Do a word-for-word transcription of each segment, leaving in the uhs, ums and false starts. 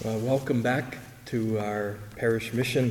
Uh, welcome back to our parish mission.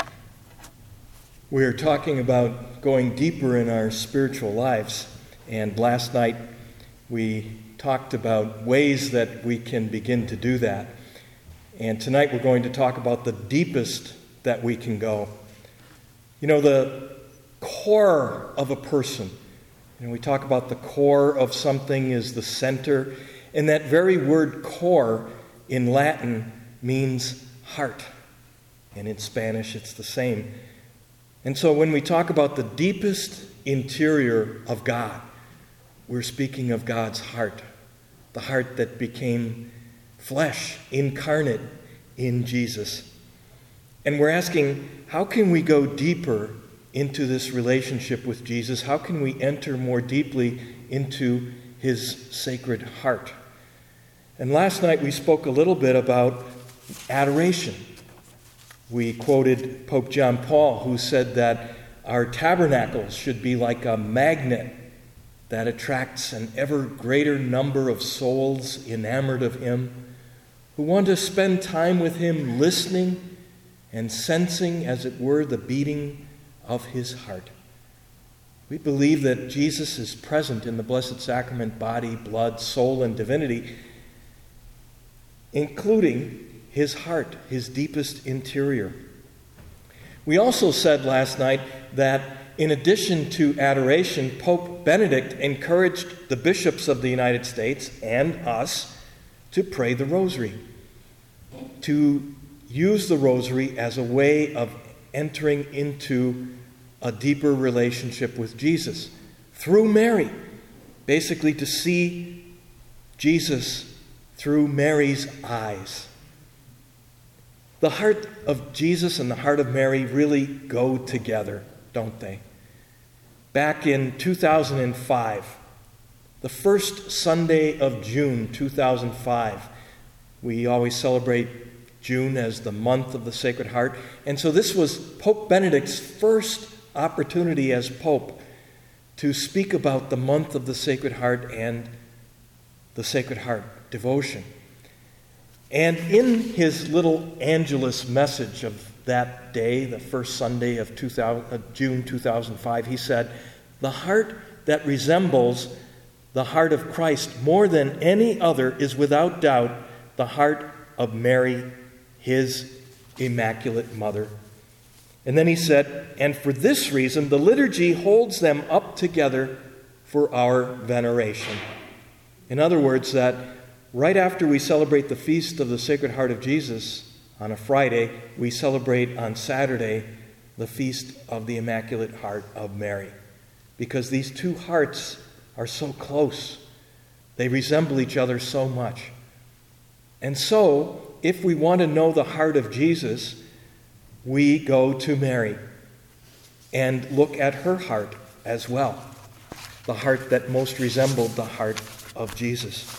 We're talking about going deeper in our spiritual lives, and last night we talked about ways that we can begin to do that. And tonight we're going to talk about the deepest that we can go. You know, the core of a person, you know, we talk about the core of something is the center, and that very word core in Latin means heart, and in Spanish it's the same. And so when we talk about the deepest interior of God, we're speaking of God's heart, the heart that became flesh, incarnate in Jesus. And we're asking, how can we go deeper into this relationship with Jesus? How can we enter more deeply into his sacred heart? And last night we spoke a little bit about adoration. We quoted Pope John Paul, who said that our tabernacles should be like a magnet that attracts an ever greater number of souls enamored of him, who want to spend time with him, listening and sensing, as it were, the beating of his heart. We believe that Jesus is present in the Blessed Sacrament, body, blood, soul, and divinity, including his heart, his deepest interior. We also said last night that in addition to adoration, Pope Benedict encouraged the bishops of the United States and us to pray the rosary, to use the rosary as a way of entering into a deeper relationship with Jesus through Mary, basically to see Jesus through Mary's eyes. The heart of Jesus and the heart of Mary really go together, don't they? Back in two thousand five, the first Sunday of June two thousand five, we always celebrate June as the month of the Sacred Heart. And so this was Pope Benedict's first opportunity as Pope to speak about the month of the Sacred Heart and the Sacred Heart devotion. And in his little Angelus message of that day, the first Sunday of two thousand, uh, June two thousand five, he said, "The heart that resembles the heart of Christ more than any other is without doubt the heart of Mary, his Immaculate Mother." And then he said, "And for this reason, the liturgy holds them up together for our veneration." In other words, that right after we celebrate the Feast of the Sacred Heart of Jesus on a Friday, we celebrate on Saturday the Feast of the Immaculate Heart of Mary. Because these two hearts are so close. They resemble each other so much. And so, if we want to know the heart of Jesus, we go to Mary and look at her heart as well, the heart that most resembled the heart of Jesus.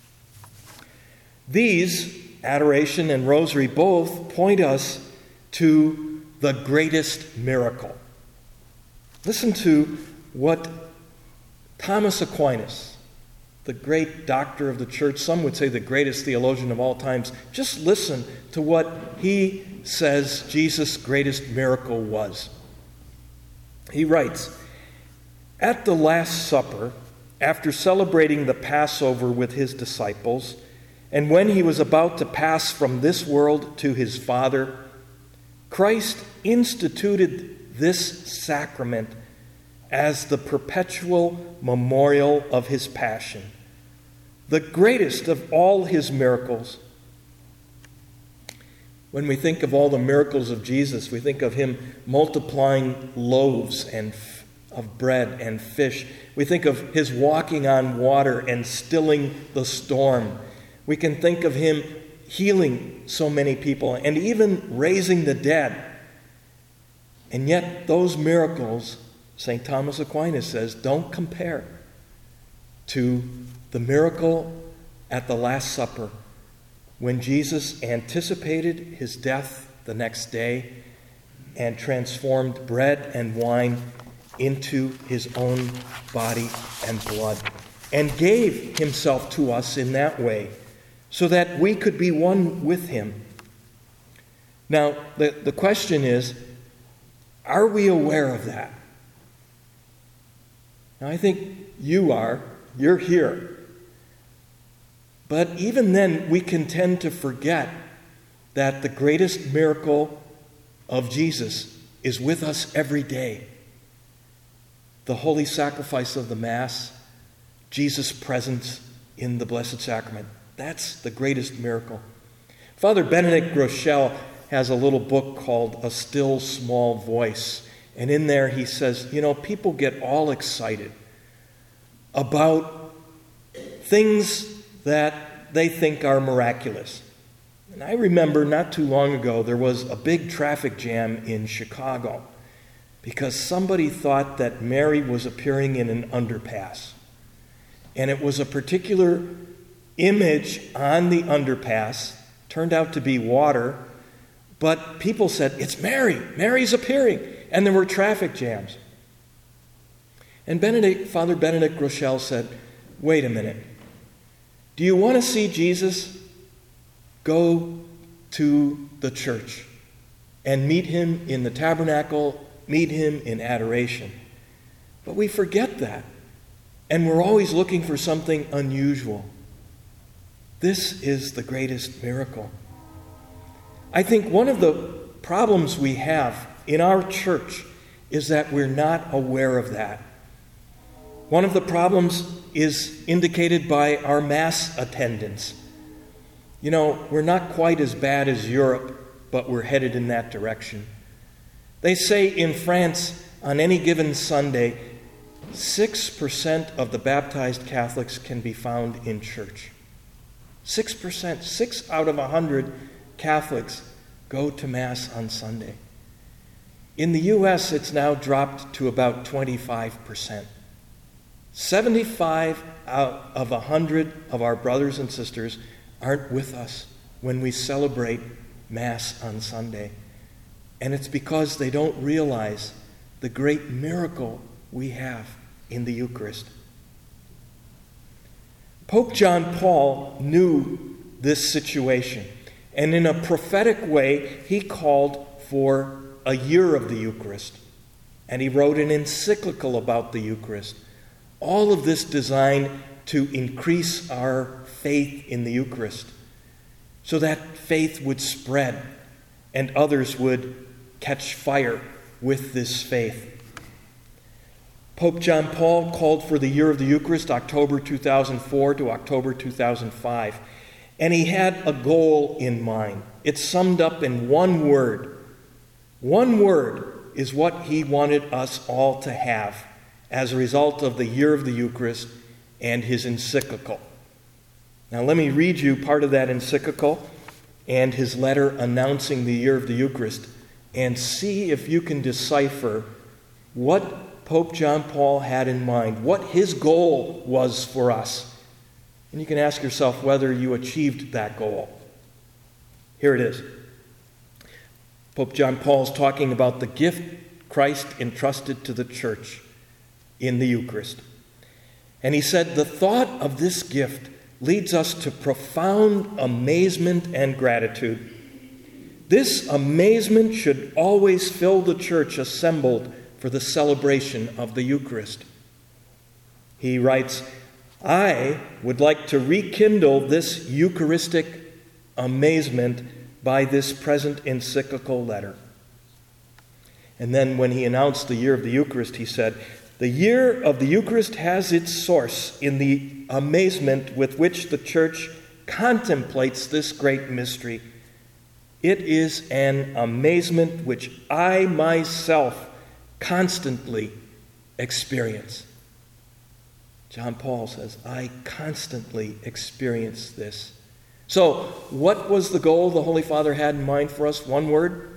These, adoration and rosary, both point us to the greatest miracle. Listen to what Thomas Aquinas, the great doctor of the church, some would say the greatest theologian of all times, just listen to what he says Jesus' greatest miracle was. He writes, "At the Last Supper, after celebrating the Passover with his disciples, and when he was about to pass from this world to his Father, Christ instituted this sacrament as the perpetual memorial of his passion, the greatest of all his miracles." When we think of all the miracles of Jesus, we think of him multiplying loaves and f- of bread and fish. We think of his walking on water and stilling the storm. We can think of him healing so many people and even raising the dead. And yet those miracles, Saint Thomas Aquinas says, don't compare to the miracle at the Last Supper when Jesus anticipated his death the next day and transformed bread and wine into his own body and blood and gave himself to us in that way so that we could be one with him. Now, the, the question is, are we aware of that? Now, I think you are. You're here. But even then, we can tend to forget that the greatest miracle of Jesus is with us every day. The holy sacrifice of the Mass, Jesus' presence in the Blessed Sacrament. That's the greatest miracle. Father Benedict Groeschel has a little book called A Still Small Voice. And in there he says, you know, people get all excited about things that they think are miraculous. And I remember not too long ago there was a big traffic jam in Chicago because somebody thought that Mary was appearing in an underpass. And it was a particular image on the underpass, turned out to be water, but people said, it's Mary, Mary's appearing, and there were traffic jams. And Benedict, Father Benedict Groeschel said, wait a minute, do you want to see Jesus? Go to the church and meet him in the tabernacle, meet him in adoration. But we forget that, and we're always looking for something unusual. This is the greatest miracle. I think one of the problems we have in our church is that we're not aware of that. One of the problems is indicated by our Mass attendance. You know, we're not quite as bad as Europe, but we're headed in that direction. They say in France, on any given Sunday, six percent of the baptized Catholics can be found in church. six percent, six out of a hundred Catholics go to Mass on Sunday. In the U S, it's now dropped to about twenty-five percent. seventy-five out of a hundred of our brothers and sisters aren't with us when we celebrate Mass on Sunday. And it's because they don't realize the great miracle we have in the Eucharist. Pope John Paul knew this situation, and in a prophetic way, he called for a year of the Eucharist, and he wrote an encyclical about the Eucharist. All of this designed to increase our faith in the Eucharist, so that faith would spread and others would catch fire with this faith. Pope John Paul called for the year of the Eucharist, October two thousand four to October two thousand five, and he had a goal in mind. It's summed up in one word. One word is what he wanted us all to have as a result of the year of the Eucharist and his encyclical. Now let me read you part of that encyclical and his letter announcing the year of the Eucharist, and see if you can decipher what Pope John Paul had in mind, what his goal was for us. And you can ask yourself whether you achieved that goal. Here it is. Pope John Paul is talking about the gift Christ entrusted to the church in the Eucharist. And he said, the thought of this gift leads us to profound amazement and gratitude. This amazement should always fill the church assembled for the celebration of the Eucharist. He writes, I would like to rekindle this Eucharistic amazement by this present encyclical letter. And then when he announced the year of the Eucharist, he said, the year of the Eucharist has its source in the amazement with which the Church contemplates this great mystery. It is an amazement which I myself constantly experience. John Paul says, I constantly experience this. So, what was the goal the Holy Father had in mind for us? One word?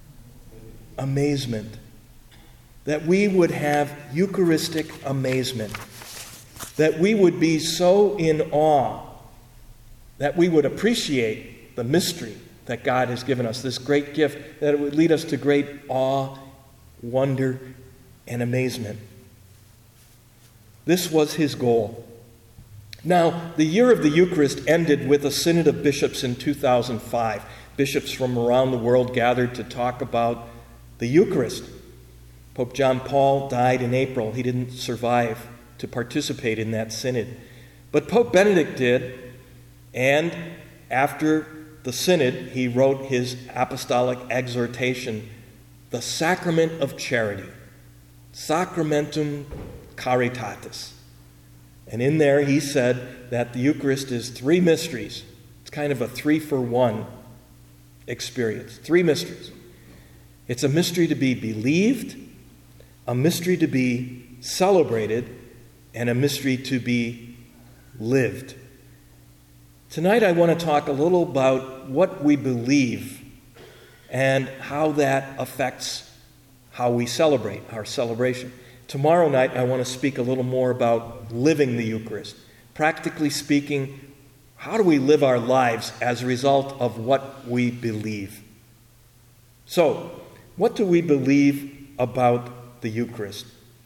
Amazement. That we would have Eucharistic amazement. That we would be so in awe that we would appreciate the mystery that God has given us, this great gift, that it would lead us to great awe, wonder, and amazement. This was his goal. Now, the year of the Eucharist ended with a synod of bishops in two thousand five. Bishops from around the world gathered to talk about the Eucharist. Pope John Paul died in April. He didn't survive to participate in that synod. But Pope Benedict did, and after the synod, he wrote his apostolic exhortation, The Sacrament of Charity, Sacramentum Caritatis. And in there he said that the Eucharist is three mysteries. It's kind of a three-for-one experience. Three mysteries. It's a mystery to be believed, a mystery to be celebrated, and a mystery to be lived. Tonight I want to talk a little about what we believe and how that affects how we celebrate our celebration. Tomorrow night I want to speak a little more about living the Eucharist. Practically speaking, how do we live our lives as a result of what we believe? So, what do we believe about the Eucharist?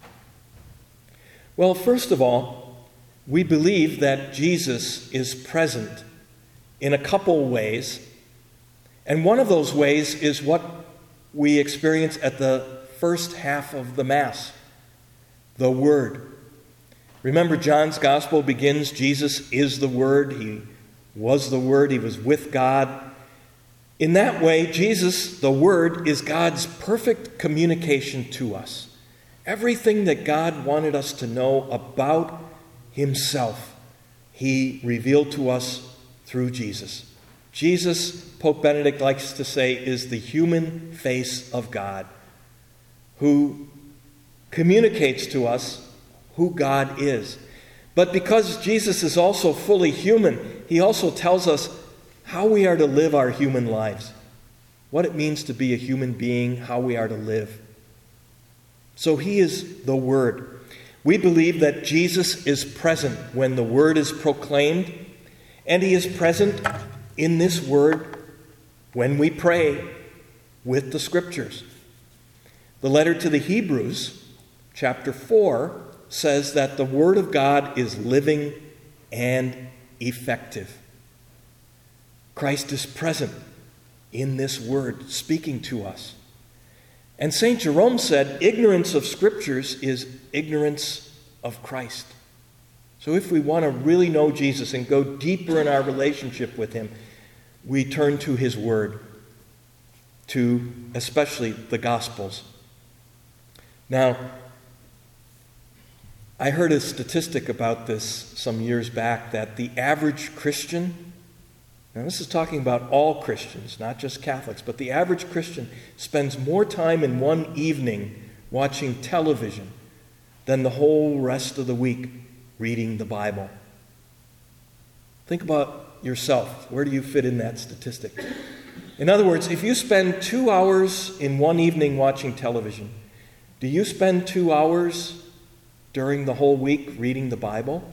Well, first of all, we believe that Jesus is present in a couple ways. And one of those ways is what we experience at the first half of the Mass, the Word. Remember, John's Gospel begins, Jesus is the Word. He was the Word. He was with God. In that way, Jesus, the Word, is God's perfect communication to us. Everything that God wanted us to know about Himself, He revealed to us through Jesus. Jesus, Pope Benedict likes to say, is the human face of God, who communicates to us who God is. But because Jesus is also fully human, He also tells us how we are to live our human lives, what it means to be a human being, how we are to live. So He is the Word. We believe that Jesus is present when the Word is proclaimed, and He is present in this Word when we pray with the Scriptures. The letter to the Hebrews, chapter four, says that the Word of God is living and effective. Christ is present in this Word, speaking to us. And Saint Jerome said, ignorance of Scriptures is ignorance of Christ. So if we want to really know Jesus and go deeper in our relationship with Him, we turn to His Word, to especially the Gospels. Now, I heard a statistic about this some years back, that the average Christian, now this is talking about all Christians, not just Catholics, but the average Christian spends more time in one evening watching television than the whole rest of the week reading the Bible. Think about yourself. Where do you fit in that statistic? In other words, if you spend two hours in one evening watching television, do you spend two hours during the whole week reading the Bible?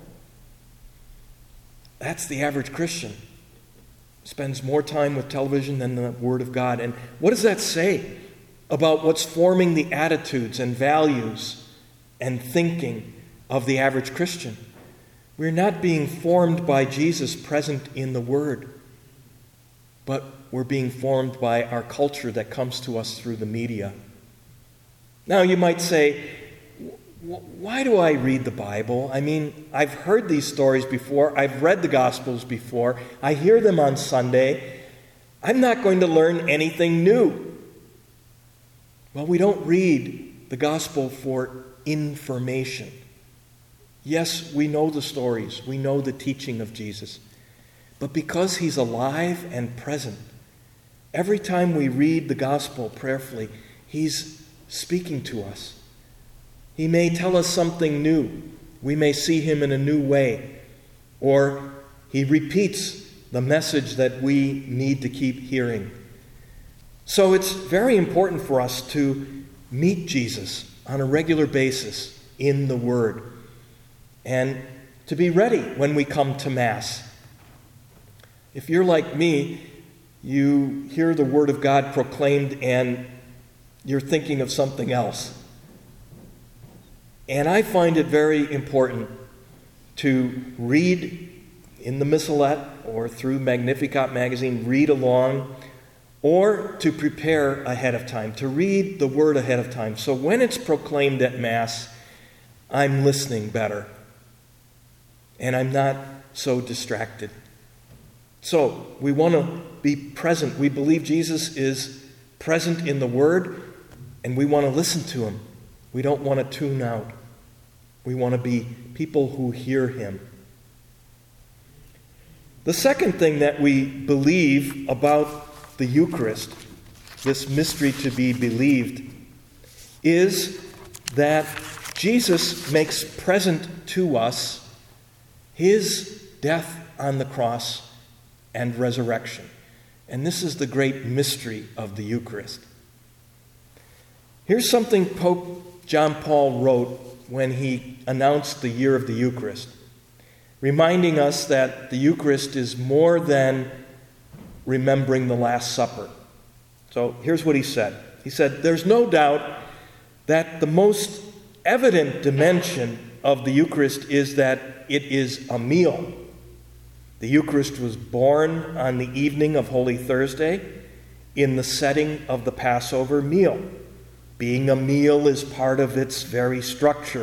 That's the average Christian. Spends more time with television than the Word of God. And what does that say about what's forming the attitudes and values and thinking of the average Christian? We're not being formed by Jesus present in the Word, but we're being formed by our culture that comes to us through the media. Now you might say, why do I read the Bible? I mean, I've heard these stories before. I've read the Gospels before. I hear them on Sunday. I'm not going to learn anything new. Well, we don't read the Gospel for information. Yes, we know the stories. We know the teaching of Jesus. But because He's alive and present, every time we read the Gospel prayerfully, He's speaking to us. He may tell us something new. We may see Him in a new way. Or He repeats the message that we need to keep hearing. So it's very important for us to meet Jesus on a regular basis in the Word, and to be ready when we come to Mass. If you're like me, you hear the Word of God proclaimed and you're thinking of something else. And I find it very important to read in the Missalette or through Magnificat magazine, read along, or to prepare ahead of time, to read the Word ahead of time. So when it's proclaimed at Mass, I'm listening better, and I'm not so distracted. So we want to be present. We believe Jesus is present in the Word, and we want to listen to Him. We don't want to tune out. We want to be people who hear Him. The second thing that we believe about the Eucharist, this mystery to be believed, is that Jesus makes present to us His death on the cross and resurrection. And this is the great mystery of the Eucharist. Here's something Pope John Paul wrote when he announced the year of the Eucharist, reminding us that the Eucharist is more than remembering the Last Supper. So here's what he said. He said, "There's no doubt that the most evident dimension of the Eucharist is that it is a meal. The Eucharist was born on the evening of Holy Thursday in the setting of the Passover meal. Being a meal is part of its very structure.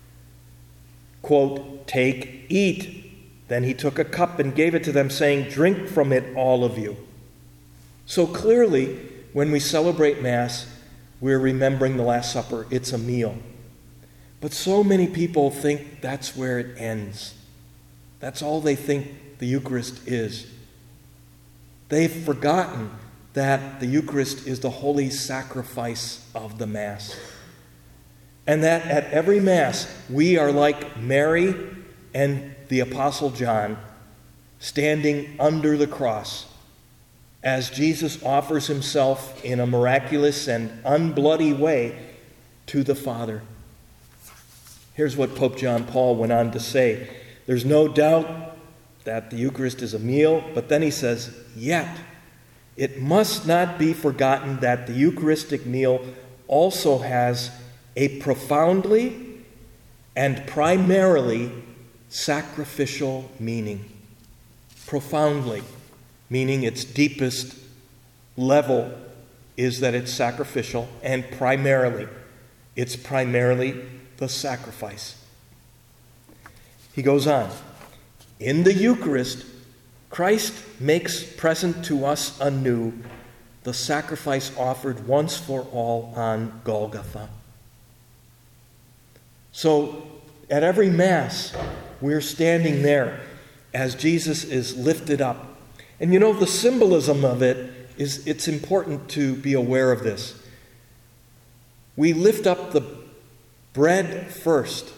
Quote, 'Take, eat.' Then he took a cup and gave it to them, saying, 'Drink from it, all of you.'" So clearly, when we celebrate Mass, we're remembering the Last Supper. It's a meal. But so many people think that's where it ends. That's all they think the Eucharist is. They've forgotten that the Eucharist is the holy sacrifice of the Mass. And that at every Mass, we are like Mary and the Apostle John, standing under the cross, as Jesus offers himself in a miraculous and unbloody way to the Father. Here's what Pope John Paul went on to say. There's no doubt that the Eucharist is a meal, but then he says, yet it must not be forgotten that the Eucharistic meal also has a profoundly and primarily sacrificial meaning. Profoundly, meaning its deepest level is that it's sacrificial, and primarily, it's primarily the sacrifice. He goes on, in the Eucharist, Christ makes present to us anew the sacrifice offered once for all on Golgotha. So, at every Mass, we're standing there as Jesus is lifted up. And you know, the symbolism of it is, it's important to be aware of this. We lift up the bread first,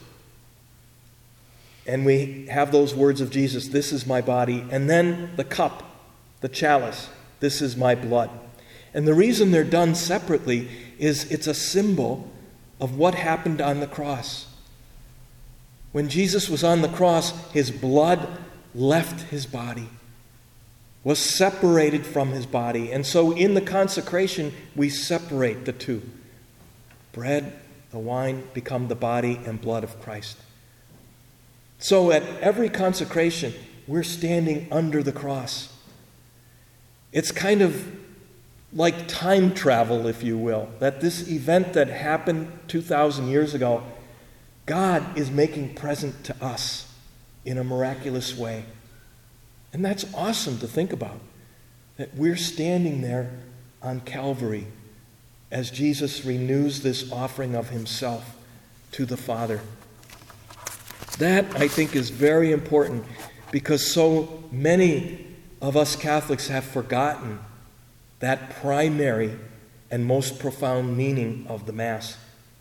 and we have those words of Jesus, this is my body, and then the cup, the chalice, this is my blood. And the reason they're done separately is it's a symbol of what happened on the cross. When Jesus was on the cross, his blood left his body, was separated from his body. And so in the consecration, we separate the two. Bread, the wine, become the body and blood of Christ. So at every consecration, we're standing under the cross. It's kind of like time travel, if you will, that this event that happened two thousand years ago, God is making present to us in a miraculous way. And that's awesome to think about, that we're standing there on Calvary as Jesus renews this offering of himself to the Father. That, I think, is very important because so many of us Catholics have forgotten that primary and most profound meaning of the Mass.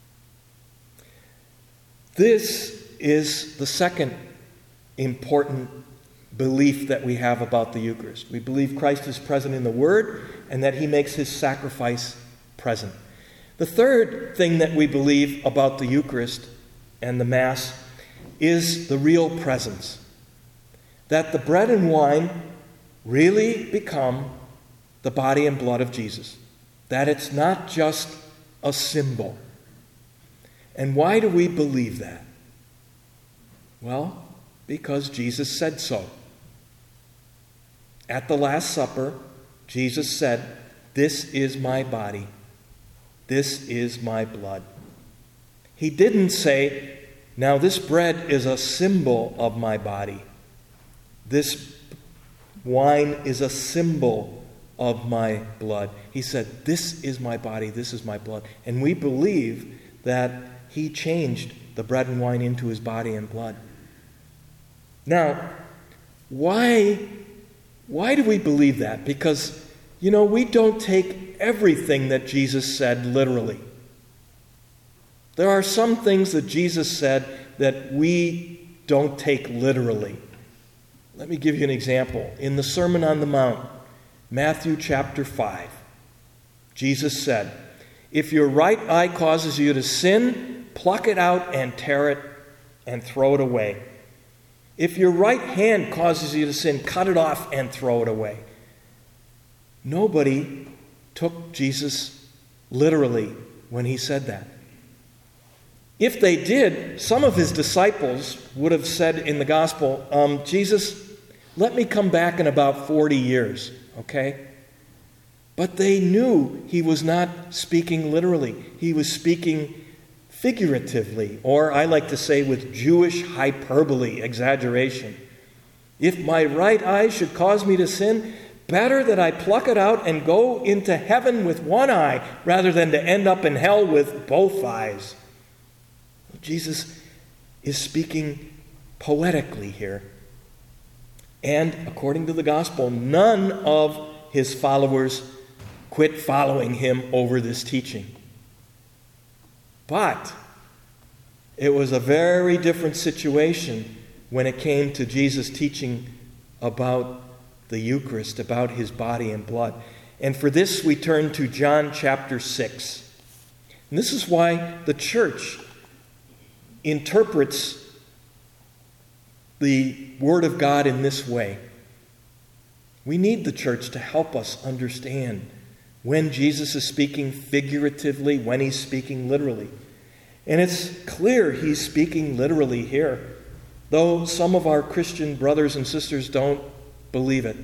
This is the second important belief that we have about the Eucharist. We believe Christ is present in the Word and that he makes his sacrifice present. The third thing that we believe about the Eucharist and the Mass is the real presence. That the bread and wine really become the body and blood of Jesus. That it's not just a symbol. And why do we believe that? Well, Because Jesus said so. At the Last Supper, Jesus said, "This is my body. This is my blood." He didn't say, "Now this bread is a symbol of my body. This wine is a symbol of my blood." He said, "This is my body, this is my blood." And we believe that he changed the bread and wine into his body and blood. Now, why, why do we believe that? Because, you know, we don't take everything that Jesus said literally. There are some things that Jesus said that we don't take literally. Let me give you an example. In the Sermon on the Mount, Matthew chapter five, Jesus said, "If your right eye causes you to sin, pluck it out and tear it and throw it away. If your right hand causes you to sin, cut it off and throw it away." Nobody took Jesus literally when he said that. If they did, some of his disciples would have said in the gospel, um, "Jesus, let me come back in about forty years, okay?" But they knew he was not speaking literally. He was speaking figuratively, or I like to say with Jewish hyperbole, exaggeration. "If my right eye should cause me to sin, better that I pluck it out and go into heaven with one eye rather than to end up in hell with both eyes." Jesus is speaking poetically here. And according to the gospel, none of his followers quit following him over this teaching. But it was a very different situation when it came to Jesus teaching about the Eucharist, about his body and blood. And for this we turn to John chapter six. And this is why the church interprets the Word of God in this way. We need the church to help us understand when Jesus is speaking figuratively, when he's speaking literally. And it's clear he's speaking literally here, though some of our Christian brothers and sisters don't believe it.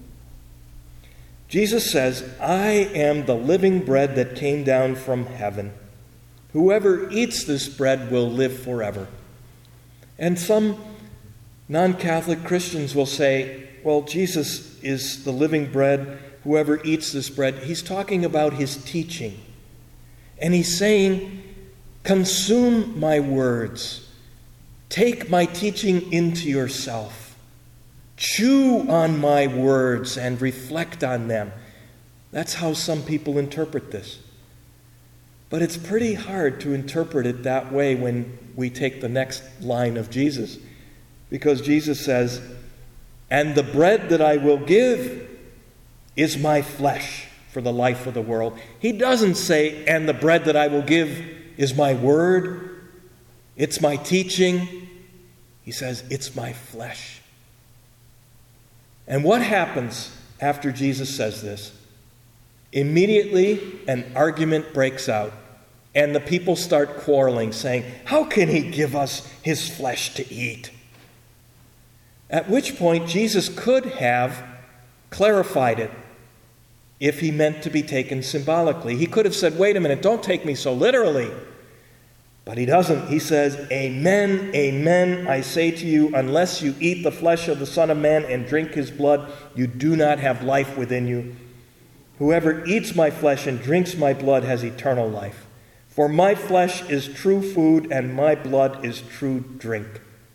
Jesus says, "I am the living bread that came down from heaven. Whoever eats this bread will live forever." And some non-Catholic Christians will say, well, Jesus is the living bread. Whoever eats this bread, he's talking about his teaching. And he's saying, consume my words. Take my teaching into yourself. Chew on my words and reflect on them. That's how some people interpret this. But it's pretty hard to interpret it that way when we take the next line of Jesus. Because Jesus says, "And the bread that I will give is my flesh for the life of the world." He doesn't say, "And the bread that I will give is my word, it's my teaching." He says, "It's my flesh." And what happens after Jesus says this? Immediately an argument breaks out, and the people start quarreling, saying, "How can he give us his flesh to eat?" At which point Jesus could have clarified it if he meant to be taken symbolically. He could have said, "Wait a minute, don't take me so literally." But he doesn't. He says, "Amen, amen, I say to you, unless you eat the flesh of the Son of Man and drink his blood, you do not have life within you. Whoever eats my flesh and drinks my blood has eternal life. For my flesh is true food and my blood is true drink."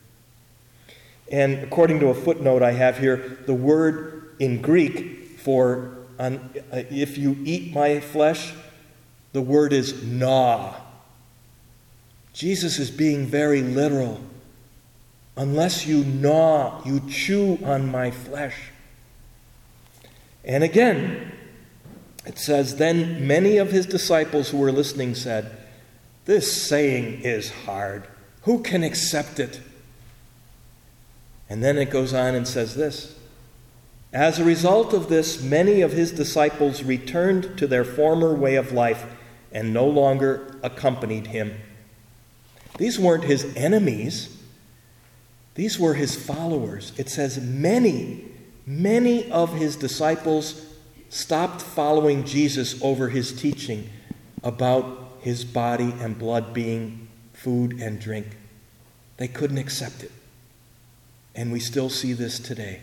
And according to a footnote I have here, the word in Greek for um, if you eat my flesh, the word is gnaw. Jesus is being very literal. Unless you gnaw, you chew on my flesh. And again, it says, "Then many of his disciples who were listening said, 'This saying is hard. Who can accept it?' And then it goes on and says this, "As a result of this, many of his disciples returned to their former way of life and no longer accompanied him." These weren't his enemies. These were his followers. It says many, many of his disciples stopped following Jesus over his teaching about his body and blood being food and drink. They couldn't accept it. And we still see this today.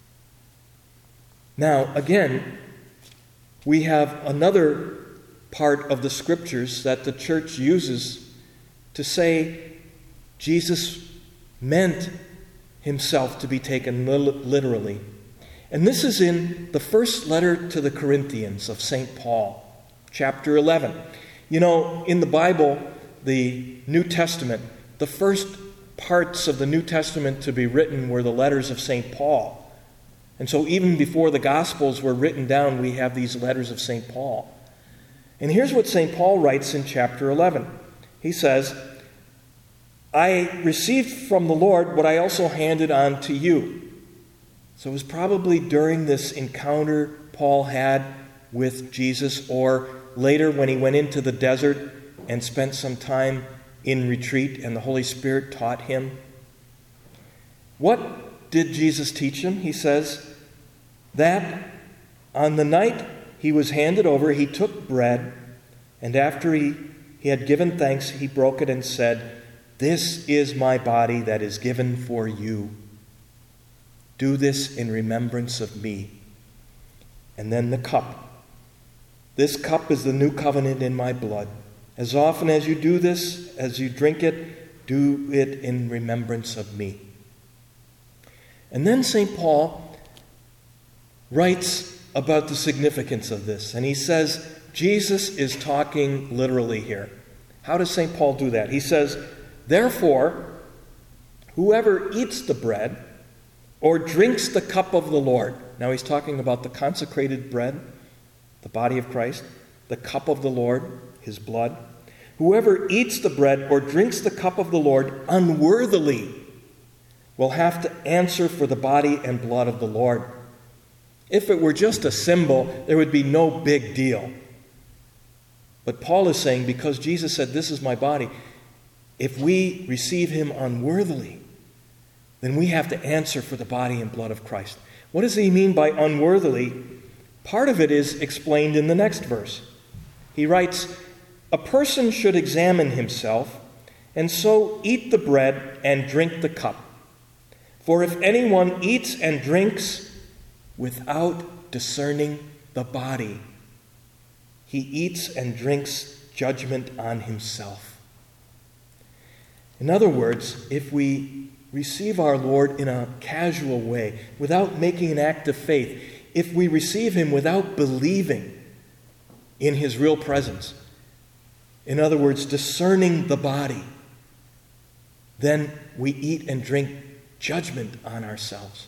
Now, again, we have another part of the scriptures that the church uses to say Jesus meant himself to be taken literally. And this is in the first letter to the Corinthians of Saint Paul, chapter eleven. You know, in the Bible, the New Testament, the first parts of the New Testament to be written were the letters of Saint Paul. And so even before the Gospels were written down, we have these letters of Saint Paul. And here's what Saint Paul writes in chapter eleven. He says, I received from the Lord what I also handed on to you. So it was probably during this encounter Paul had with Jesus, or later when he went into the desert and spent some time in retreat and the Holy Spirit taught him. What did Jesus teach him? He says that on the night he was handed over, he took bread, and after he, he had given thanks, he broke it and said, this is my body that is given for you. Do this in remembrance of me. And then the cup. This cup is the new covenant in my blood. As often as you do this, as you drink it, do it in remembrance of me. And then Saint Paul writes about the significance of this. And he says, Jesus is talking literally here. How does Saint Paul do that? He says, therefore, whoever eats the bread or drinks the cup of the Lord. Now he's talking about the consecrated bread, the body of Christ, the cup of the Lord, his blood. Whoever eats the bread or drinks the cup of the Lord unworthily will have to answer for the body and blood of the Lord. If it were just a symbol, there would be no big deal. But Paul is saying, because Jesus said, this is my body, if we receive him unworthily, then we have to answer for the body and blood of Christ. What does he mean by unworthily? Part of it is explained in the next verse. He writes, a person should examine himself, and so eat the bread and drink the cup. For if anyone eats and drinks without discerning the body, he eats and drinks judgment on himself. In other words, if we receive our Lord in a casual way, without making an act of faith, if we receive him without believing in his real presence, in other words, discerning the body, then we eat and drink judgment on ourselves.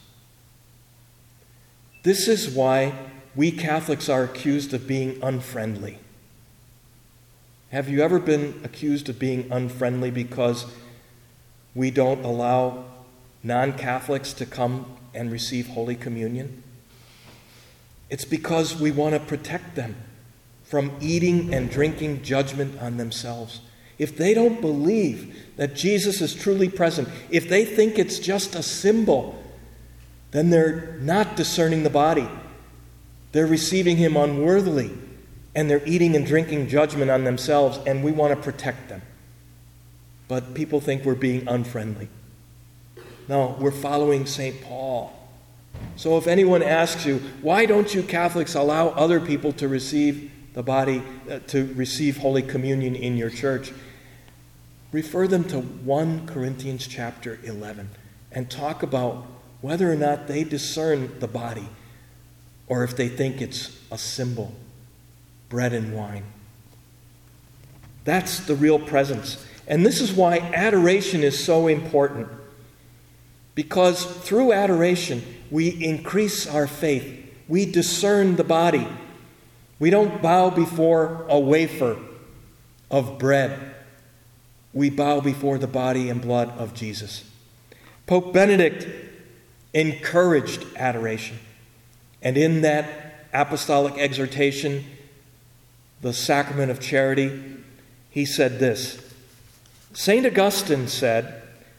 This is why we Catholics are accused of being unfriendly. Have you ever been accused of being unfriendly because we don't allow non-Catholics to come and receive Holy Communion? It's because we want to protect them from eating and drinking judgment on themselves. If they don't believe that Jesus is truly present, if they think it's just a symbol, then they're not discerning the body. They're receiving him unworthily, and they're eating and drinking judgment on themselves, and we want to protect them. But people think we're being unfriendly. No, we're following Saint Paul. So if anyone asks you, why don't you Catholics allow other people to receive the body, uh, to receive Holy Communion in your church, refer them to First Corinthians chapter eleven and talk about whether or not they discern the body or if they think it's a symbol, bread and wine. That's the real presence. And this is why adoration is so important. Because through adoration, we increase our faith. We discern the body. We don't bow before a wafer of bread. We bow before the body and blood of Jesus. Pope Benedict encouraged adoration. And in that apostolic exhortation, the Sacrament of Charity, he said this. Saint Augustine said,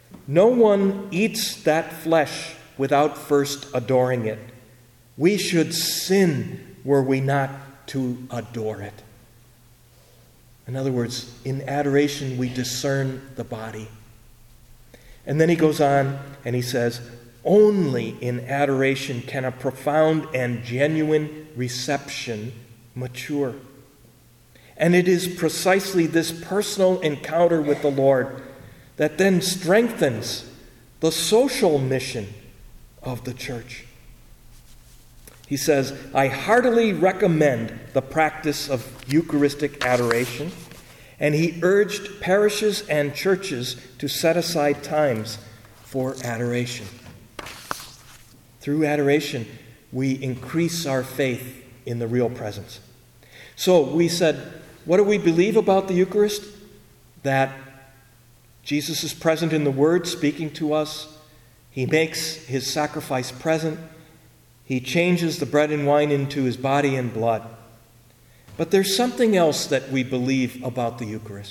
No one eats that flesh without first adoring it. We should sin were we not to adore it. In other words, in adoration we discern the body. And then he goes on and he says, only in adoration can a profound and genuine reception mature. And it is precisely this personal encounter with the Lord that then strengthens the social mission of the church. He says, I heartily recommend the practice of Eucharistic adoration, and he urged parishes and churches to set aside times for adoration. Through adoration, we increase our faith in the real presence. So we said, what do we believe about the Eucharist? That Jesus is present in the Word, speaking to us. He makes his sacrifice present. He changes the bread and wine into his body and blood. But there's something else that we believe about the Eucharist.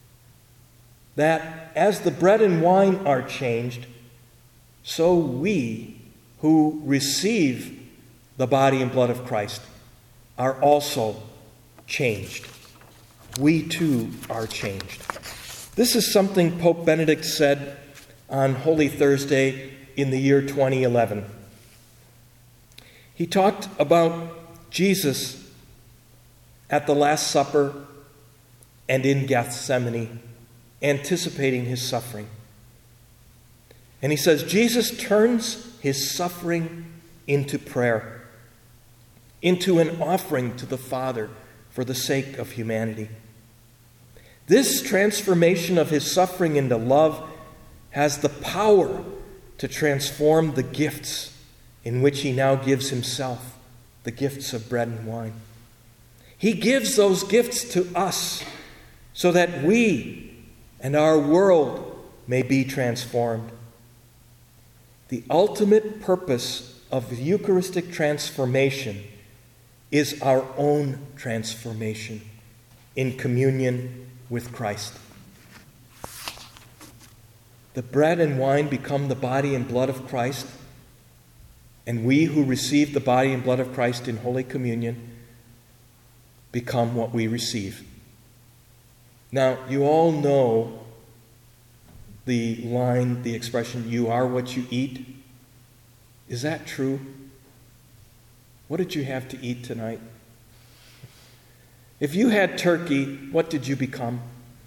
That as the bread and wine are changed, so we who receive the body and blood of Christ are also changed. We too are changed. This is something Pope Benedict said on Holy Thursday in the year twenty eleven. He talked about Jesus at the Last Supper and in Gethsemane, anticipating his suffering. And he says, Jesus turns his suffering into prayer, into an offering to the Father for the sake of humanity. This transformation of his suffering into love has the power to transform the gifts in which he now gives himself, the gifts of bread and wine. He gives those gifts to us so that we and our world may be transformed. The ultimate purpose of the Eucharistic transformation is our own transformation in communion with Christ. The bread and wine become the body and blood of Christ, and we who receive the body and blood of Christ in Holy Communion become what we receive. Now, you all know the line, the expression, you are what you eat. Is that true? What did you have to eat tonight? If you had turkey, what did you become?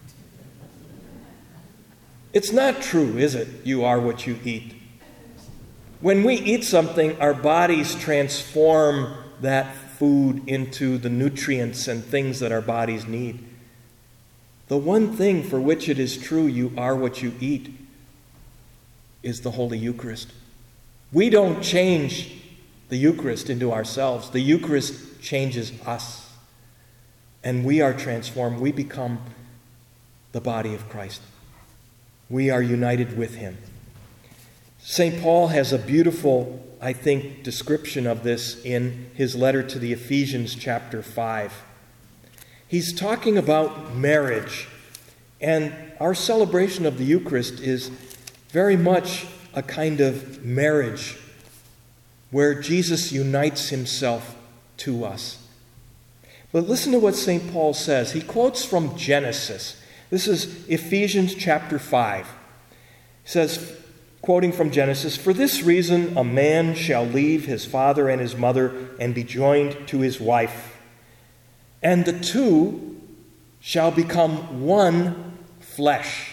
It's not true, is it? You are what you eat. When we eat something, our bodies transform that food into the nutrients and things that our bodies need. The one thing for which it is true, you are what you eat, is the Holy Eucharist. We don't change the Eucharist into ourselves. The Eucharist changes us. And we are transformed. We become the body of Christ. We are united with him. Saint Paul has a beautiful, I think, description of this in his letter to the Ephesians, chapter five. He's talking about marriage, and our celebration of the Eucharist is very much a kind of marriage where Jesus unites himself to us. But listen to what Saint Paul says. He quotes from Genesis. This is Ephesians chapter five. He says, quoting from Genesis, "For this reason a man shall leave his father and his mother and be joined to his wife, and the two shall become one flesh."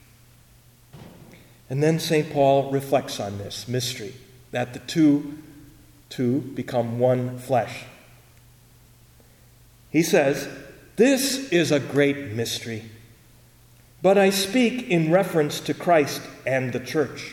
And then Saint Paul reflects on this mystery, that the two, two become one flesh. He says, "This is a great mystery, but I speak in reference to Christ and the church."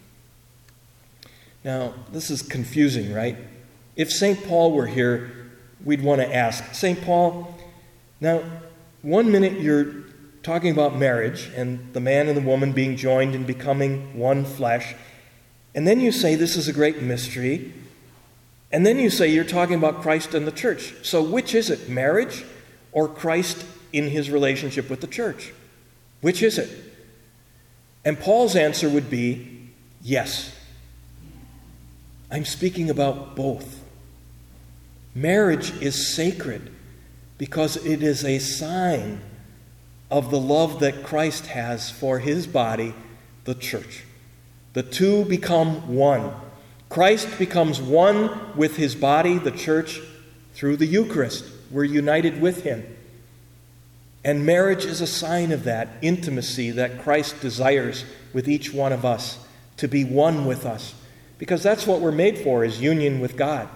Now, this is confusing, right? If Saint Paul were here, we'd want to ask, Saint Paul, now, one minute you're talking about marriage and the man and the woman being joined and becoming one flesh, and then you say this is a great mystery, and then you say you're talking about Christ and the church. So which is it, marriage or Christ in his relationship with the church? Which is it? And Paul's answer would be, yes. I'm speaking about both. Marriage is sacred because it is a sign of the love that Christ has for his body, the church. The two become one. Christ becomes one with his body, the church, through the Eucharist. We're united with him. And marriage is a sign of that intimacy that Christ desires with each one of us, to be one with us. Because that's what we're made for, is union with God.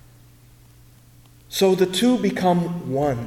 So the two become one.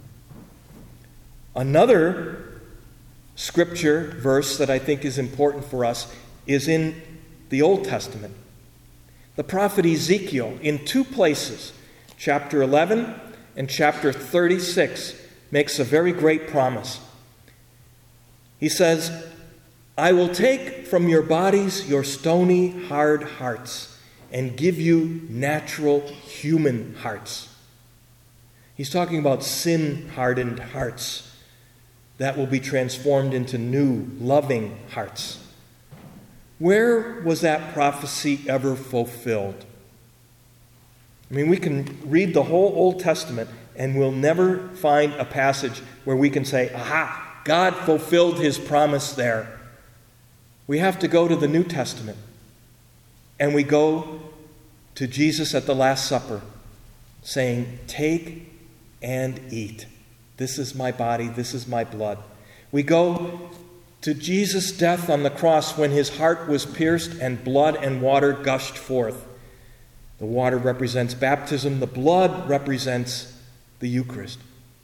Another scripture verse that I think is important for us is in the Old Testament. The prophet Ezekiel, in two places, chapter eleven and chapter thirty-six, makes a very great promise. He says, I will take from your bodies your stony, hard hearts and give you natural human hearts. He's talking about sin-hardened hearts that will be transformed into new, loving hearts. Where was that prophecy ever fulfilled? I mean, we can read the whole Old Testament and we'll never find a passage where we can say, aha, God fulfilled his promise there. We have to go to the New Testament. And we go to Jesus at the Last Supper, saying, take and eat. This is my body, this is my blood. We go to Jesus' death on the cross when his heart was pierced and blood and water gushed forth. The water represents baptism, the blood represents the Eucharist.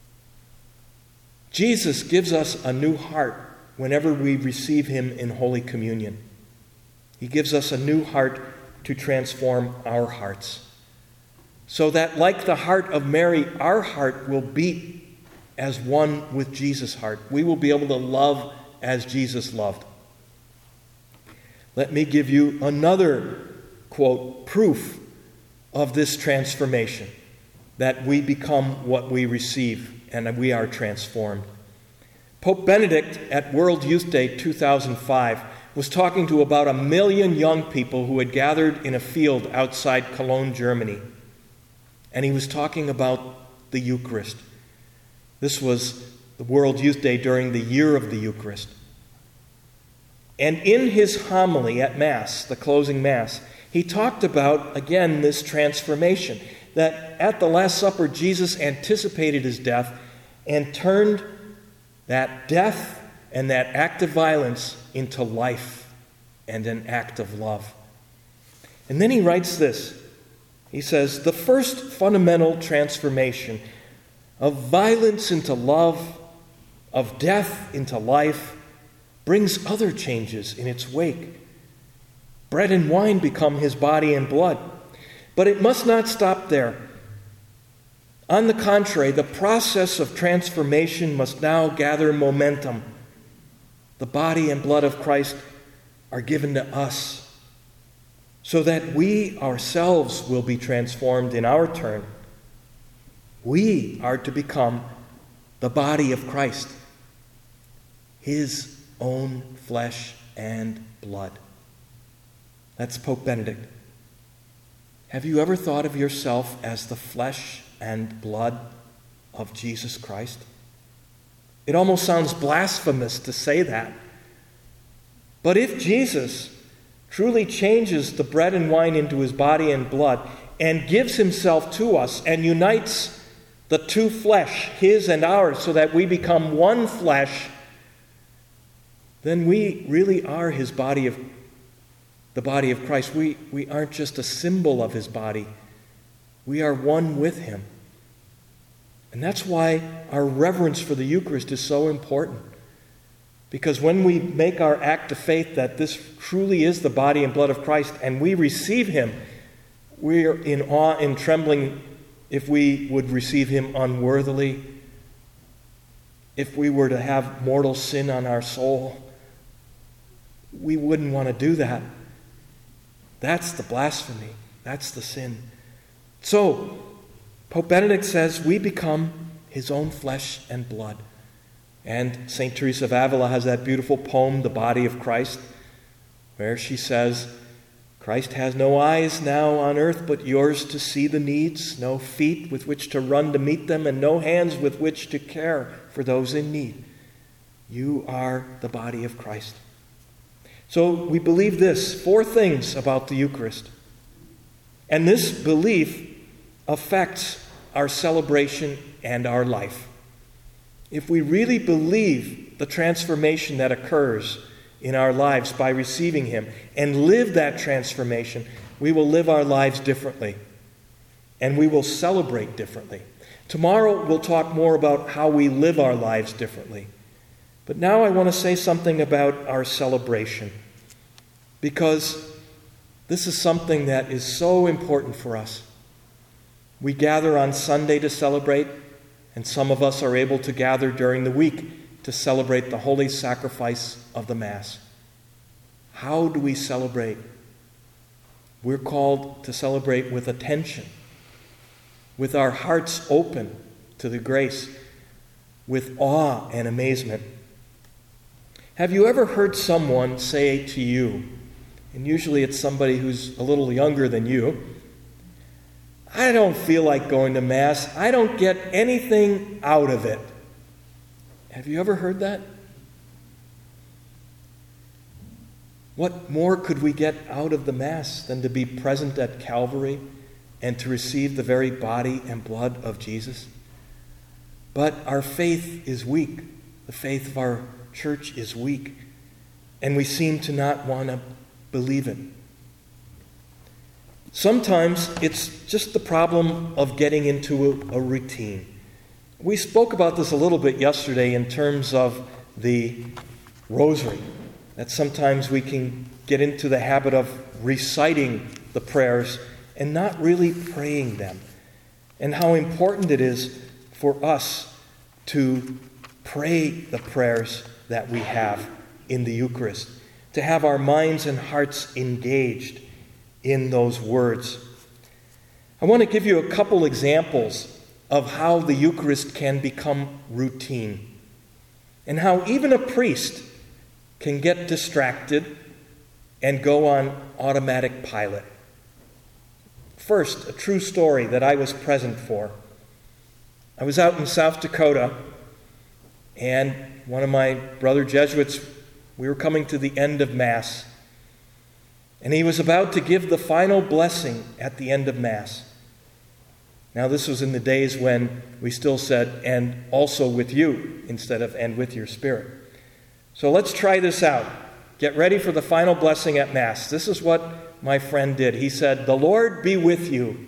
Jesus gives us a new heart whenever we receive him in Holy Communion. He gives us a new heart to transform our hearts. So that, like the heart of Mary, our heart will beat as one with Jesus' heart. We will be able to love as Jesus loved. Let me give you another, quote, proof of this transformation, that we become what we receive and we are transformed. Pope Benedict at World Youth Day two thousand five was talking to about a million young people who had gathered in a field outside Cologne, Germany. And he was talking about the Eucharist. This was the World Youth Day during the year of the Eucharist. And in his homily at Mass, the closing Mass, he talked about, again, this transformation. That at the Last Supper, Jesus anticipated his death and turned that death and that act of violence into life and an act of love. And then he writes this. He says, the first fundamental transformation of violence into love, of death into life, brings other changes in its wake. Bread and wine become his body and blood. But it must not stop there. On the contrary, the process of transformation must now gather momentum. The body and blood of Christ are given to us so that we ourselves will be transformed in our turn. We are to become the body of Christ, his own flesh and blood. That's Pope Benedict. Have you ever thought of yourself as the flesh and blood of Jesus Christ? It almost sounds blasphemous to say that. But if Jesus truly changes the bread and wine into his body and blood and gives himself to us and unites the two flesh, his and ours, so that we become one flesh, then we really are his body of the body of Christ. We, we aren't just a symbol of his body. We are one with him. And that's why our reverence for the Eucharist is so important. Because when we make our act of faith that this truly is the body and blood of Christ and we receive him, we are in awe and trembling if we would receive him unworthily, if we were to have mortal sin on our soul. We wouldn't want to do that. That's the blasphemy. That's the sin. So, Pope Benedict says we become his own flesh and blood. And Saint Teresa of Avila has that beautiful poem, The Body of Christ, where she says, Christ has no eyes now on earth but yours to see the needs, no feet with which to run to meet them, and no hands with which to care for those in need. You are the body of Christ. So we believe this, four things about the Eucharist. And this belief affects our celebration and our life. If we really believe the transformation that occurs in our lives by receiving Him and live that transformation, we will live our lives differently and we will celebrate differently. Tomorrow we'll talk more about how we live our lives differently. But now I want to say something about our celebration, because this is something that is so important for us. We gather on Sunday to celebrate, and some of us are able to gather during the week to celebrate the holy sacrifice of the Mass. How do we celebrate? We're called to celebrate with attention, with our hearts open to the grace, with awe and amazement. Have you ever heard someone say to you, and usually it's somebody who's a little younger than you, I don't feel like going to Mass. I don't get anything out of it. Have you ever heard that? What more could we get out of the Mass than to be present at Calvary and to receive the very body and blood of Jesus? But our faith is weak. The faith of our church is weak, and we seem to not want to believe it. Sometimes it's just the problem of getting into a, a routine. We spoke about this a little bit yesterday in terms of the rosary, that sometimes we can get into the habit of reciting the prayers and not really praying them, and how important it is for us to pray the prayers that we have in the Eucharist, to have our minds and hearts engaged in those words. I want to give you a couple examples of how the Eucharist can become routine, and how even a priest can get distracted and go on automatic pilot. First, a true story that I was present for. I was out in South Dakota, and one of my brother Jesuits, we were coming to the end of Mass, and he was about to give the final blessing at the end of Mass. Now, this was in the days when we still said, and also with you, instead of and with your spirit. So let's try this out. Get ready for the final blessing at Mass. This is what my friend did. He said, the Lord be with you.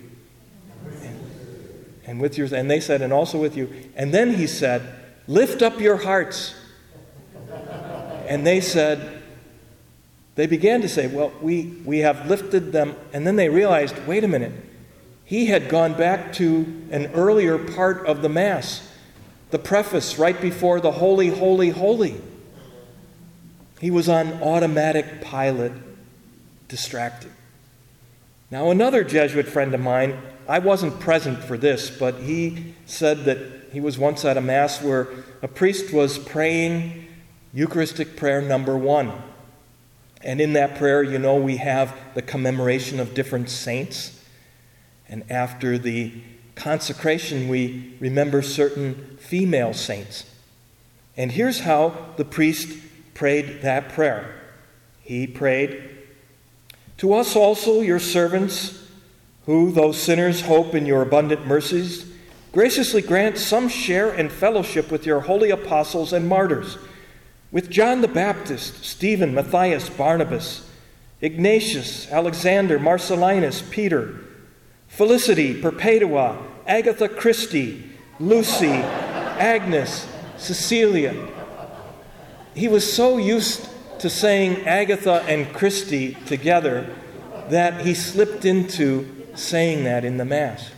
And, and with yours, and they said, and also with you. And then he said, lift up your hearts. And they said, they began to say, well, we, we have lifted them. And then they realized, wait a minute. He had gone back to an earlier part of the Mass, the preface right before the Holy, Holy, Holy. He was on automatic pilot, distracted. Now, another Jesuit friend of mine, I wasn't present for this, but he said that he was once at a Mass where a priest was praying Eucharistic prayer number one. And in that prayer, you know, we have the commemoration of different saints. And after the consecration, we remember certain female saints. And here's how the priest prayed that prayer. He prayed, to us also, your servants, who, though sinners, hope in your abundant mercies, graciously grant some share and fellowship with your holy apostles and martyrs, with John the Baptist, Stephen, Matthias, Barnabas, Ignatius, Alexander, Marcellinus, Peter, Felicity, Perpetua, Agatha Christie, Lucy, Agnes, Cecilia. He was so used to saying Agatha and Christie together that he slipped into saying that in the Mass.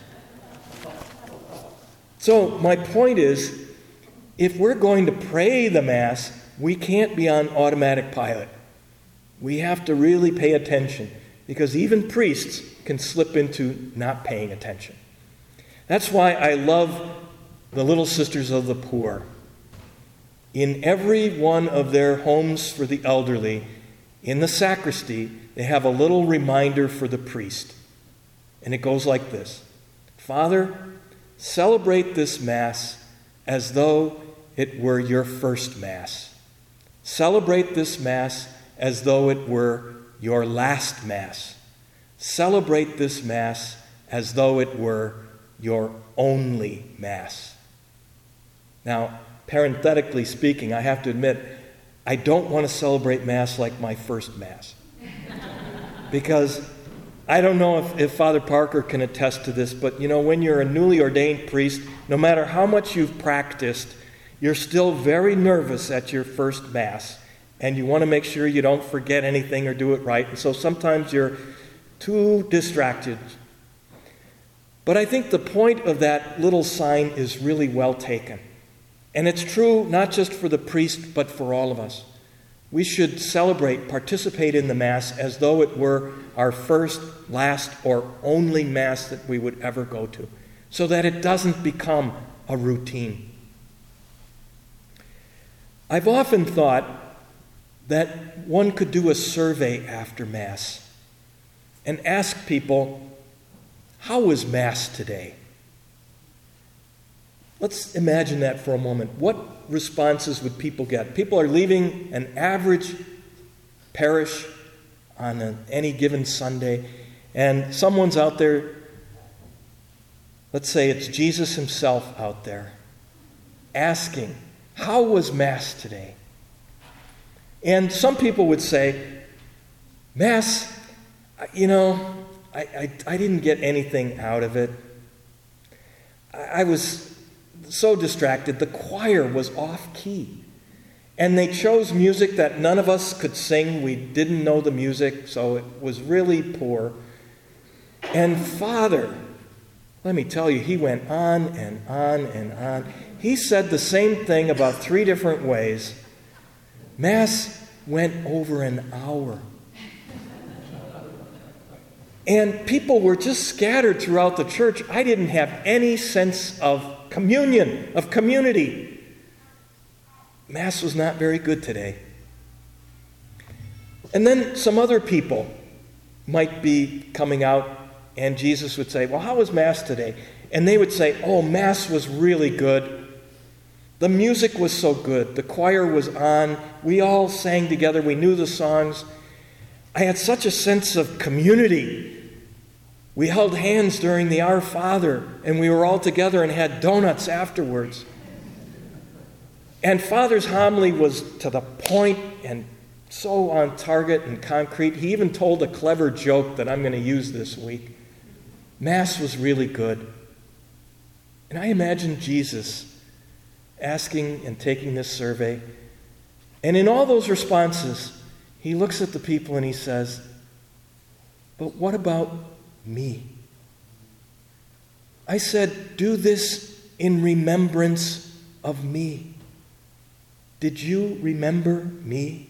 So my point is, if we're going to pray the Mass, we can't be on automatic pilot. We have to really pay attention, because even priests can slip into not paying attention. That's why I love the Little Sisters of the Poor. in every one of their homes for the elderly, in the sacristy, they have a little reminder for the priest. And it goes like this: Father, celebrate this Mass as though it were your first Mass. Celebrate this Mass as though it were your last Mass. Celebrate this Mass as though it were your only Mass. Now, parenthetically speaking, I have to admit, I don't want to celebrate Mass like my first Mass. Because I don't know if, if Father Parker can attest to this, but you know, when you're a newly ordained priest, no matter how much you've practiced, you're still very nervous at your first Mass, and you want to make sure you don't forget anything or do it right, and so sometimes you're too distracted. But I think the point of that little sign is really well taken. And it's true not just for the priest, but for all of us. We should celebrate, participate in the Mass as though it were our first, last, or only Mass that we would ever go to, so that it doesn't become a routine. I've often thought that one could do a survey after Mass and ask people, how was Mass today? Let's imagine that for a moment. What responses would people get? People are leaving an average parish on a, any given Sunday, and someone's out there, let's say it's Jesus himself out there, asking, how was Mass today? And some people would say, Mass, you know, I, I, I didn't get anything out of it. I, I was so distracted. The choir was off-key. And they chose music that none of us could sing. We didn't know the music, so it was really poor. And Father, let me tell you, he went on and on and on. He said the same thing about three different ways. Mass went over an hour. And people were just scattered throughout the church. I didn't have any sense of communion, of community. Mass was not very good today. And then some other people might be coming out, and Jesus would say, well, how was Mass today? And they would say, oh, Mass was really good. The music was so good. The choir was on. We all sang together. We knew the songs. I had such a sense of community. We held hands during the Our Father, and we were all together and had donuts afterwards. And Father's homily was to the point and so on target and concrete. He even told a clever joke that I'm going to use this week. Mass was really good. And I imagine Jesus asking and taking this survey. And in all those responses, he looks at the people and he says, but what about me? I said, do this in remembrance of me. Did you remember me?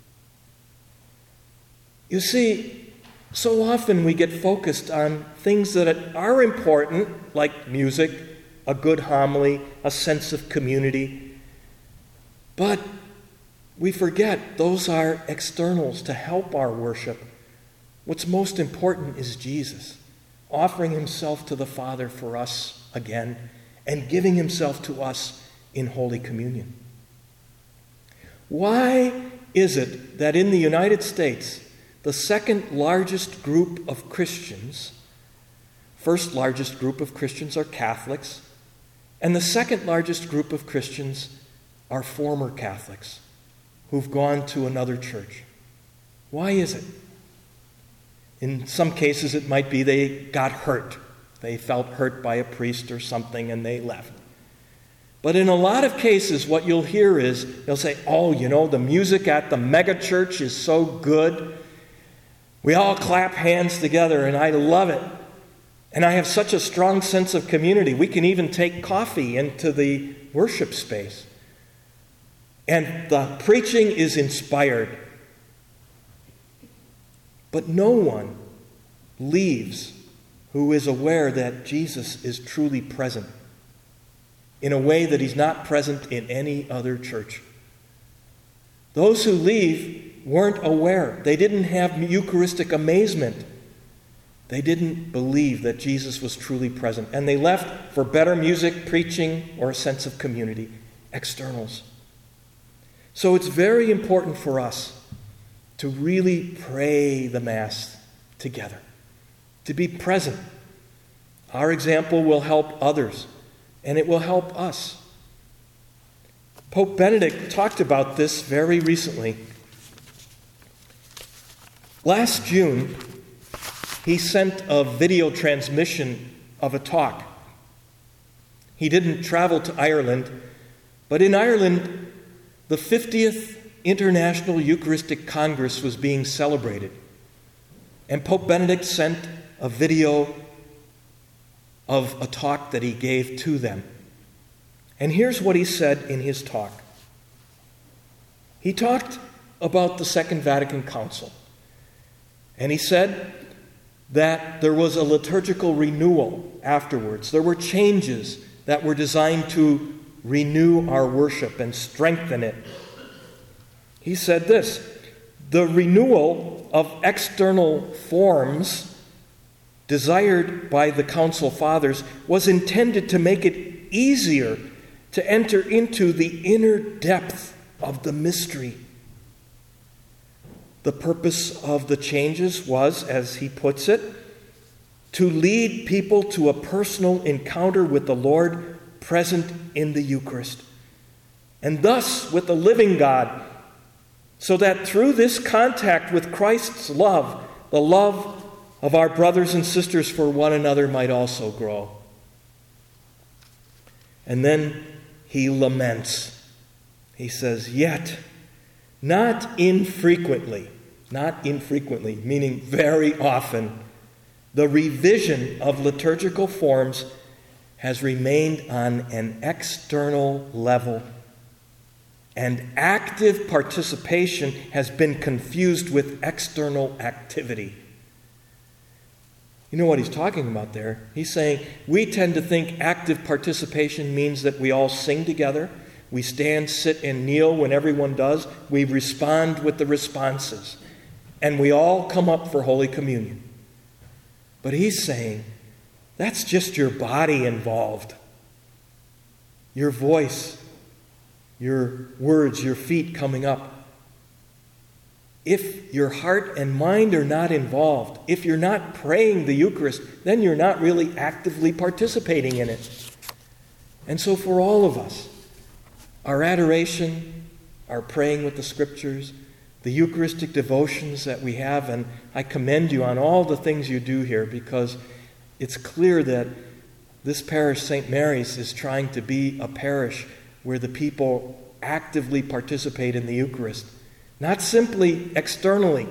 You see, so often we get focused on things that are important, like music, a good homily, a sense of community. But we forget those are externals to help our worship. What's most important is Jesus, offering himself to the Father for us again and giving himself to us in Holy Communion. Why is it that in the United States, the second largest group of Christians, first largest group of Christians are Catholics, and the second largest group of Christians are former Catholics who've gone to another church? Why is it? In some cases, it might be they got hurt. They felt hurt by a priest or something and they left. But in a lot of cases, what you'll hear is they'll say, oh, you know, the music at the mega church is so good. We all clap hands together and I love it. And I have such a strong sense of community. We can even take coffee into the worship space. And the preaching is inspired. But no one leaves who is aware that Jesus is truly present in a way that he's not present in any other church Those who leave weren't aware. They didn't have Eucharistic amazement. They didn't believe that Jesus was truly present. And they left for better music, preaching, or a sense of community. Externals. So it's very important for us to really pray the Mass together, to be present. Our example will help others, and it will help us. Pope Benedict talked about this very recently. Last June, he sent a video transmission of a talk. He didn't travel to Ireland, but in Ireland, the fiftieth International Eucharistic Congress was being celebrated. And Pope Benedict sent a video of a talk that he gave to them. And here's what he said in his talk. He talked about the Second Vatican Council. And he said that there was a liturgical renewal afterwards. There were changes that were designed to renew our worship and strengthen it. He said this: the renewal of external forms desired by the Council Fathers was intended to make it easier to enter into the inner depth of the mystery. The purpose of the changes was, as he puts it, to lead people to a personal encounter with the Lord present in the Eucharist, and thus with the living God, so that through this contact with Christ's love, the love of our brothers and sisters for one another might also grow. And then he laments. He says, yet, not infrequently, not infrequently, meaning very often, the revision of liturgical forms has remained on an external level, and active participation has been confused with external activity. You know what he's talking about there? He's saying we tend to think active participation means that we all sing together, we stand, sit, and kneel when everyone does, we respond with the responses, and we all come up for Holy Communion. But he's saying that's just your body involved. Your voice, your words, your feet coming up. If your heart and mind are not involved, if you're not praying the Eucharist, then you're not really actively participating in it. And so for all of us, our adoration, our praying with the Scriptures, the Eucharistic devotions that we have, and I commend you on all the things you do here, because it's clear that this parish, Saint Mary's, is trying to be a parish where the people actively participate in the Eucharist. Not simply externally,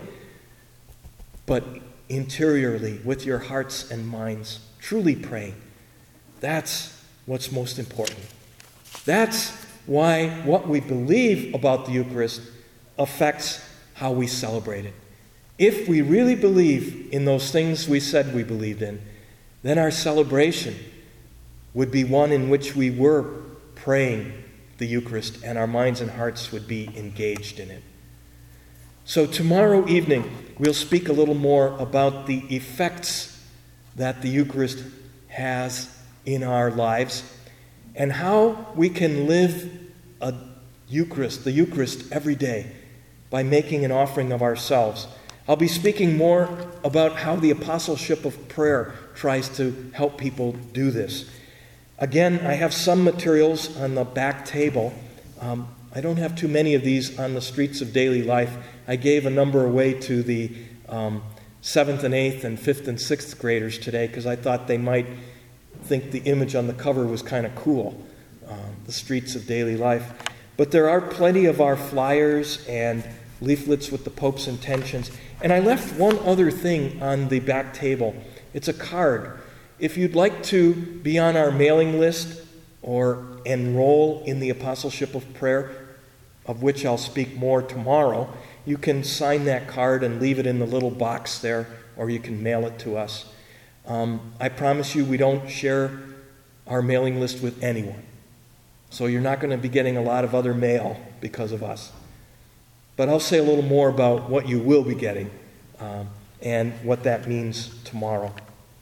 but interiorly, with your hearts and minds, truly praying. That's what's most important. That's why what we believe about the Eucharist affects how we celebrate it. If we really believe in those things we said we believed in, then our celebration would be one in which we were praying the Eucharist and our minds and hearts would be engaged in it. So tomorrow evening, we'll speak a little more about the effects that the Eucharist has in our lives and how we can live a Eucharist, the Eucharist, every day by making an offering of ourselves. I'll be speaking more about how the apostleship of prayer tries to help people do this. Again, I have some materials on the back table. Um, I don't have too many of these on the Streets of Daily Life. I gave a number away to the um, seventh and eighth and fifth and sixth graders today because I thought they might think the image on the cover was kind of cool, um, the Streets of Daily Life. But there are plenty of our flyers and leaflets with the Pope's intentions. And I left one other thing on the back table. It's a card. If you'd like to be on our mailing list or enroll in the Apostleship of Prayer, of which I'll speak more tomorrow, you can sign that card and leave it in the little box there, or you can mail it to us. Um, I promise you we don't share our mailing list with anyone. So you're not going to be getting a lot of other mail because of us. But I'll say a little more about what you will be getting um, and what that means tomorrow.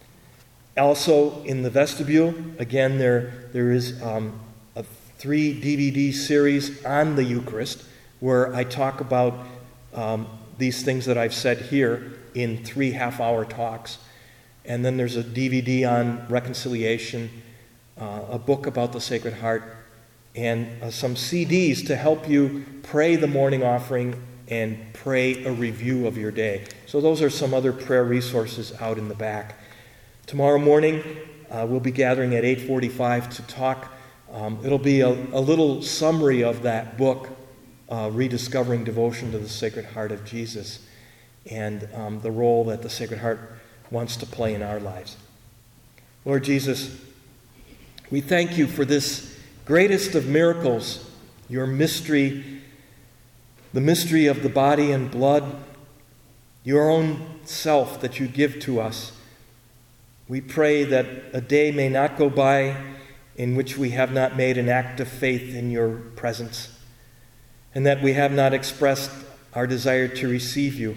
Also, in the vestibule, again, there there is um, a three D V D series on the Eucharist where I talk about um, these things that I've said here in three half-hour talks. And then there's a D V D on reconciliation, uh, a book about the Sacred Heart, and uh, some C Ds to help you pray the morning offering and pray a review of your day. So those are some other prayer resources out in the back. Tomorrow morning, uh, we'll be gathering at eight forty-five to talk. Um, it'll be a, a little summary of that book, uh, Rediscovering Devotion to the Sacred Heart of Jesus, and um, the role that the Sacred Heart wants to play in our lives. Lord Jesus, we thank you for this greatest of miracles, your mystery, the mystery of the body and blood, your own self that you give to us. We pray that a day may not go by in which we have not made an act of faith in your presence, and that we have not expressed our desire to receive you.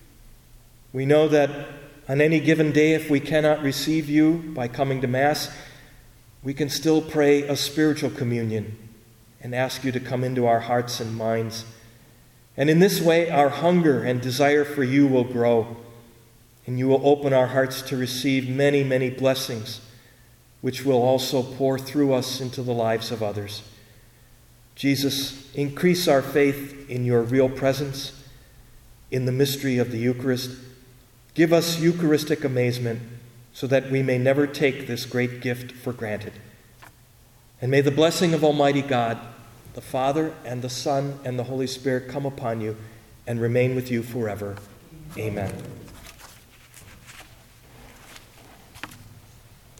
We know that on any given day, if we cannot receive you by coming to Mass, we can still pray a spiritual communion and ask you to come into our hearts and minds. And in this way, our hunger and desire for you will grow, and you will open our hearts to receive many, many blessings, which will also pour through us into the lives of others. Jesus, increase our faith in your real presence, in the mystery of the Eucharist. Give us Eucharistic amazement so that we may never take this great gift for granted. And may the blessing of Almighty God, the Father and the Son and the Holy Spirit come upon you and remain with you forever. Amen.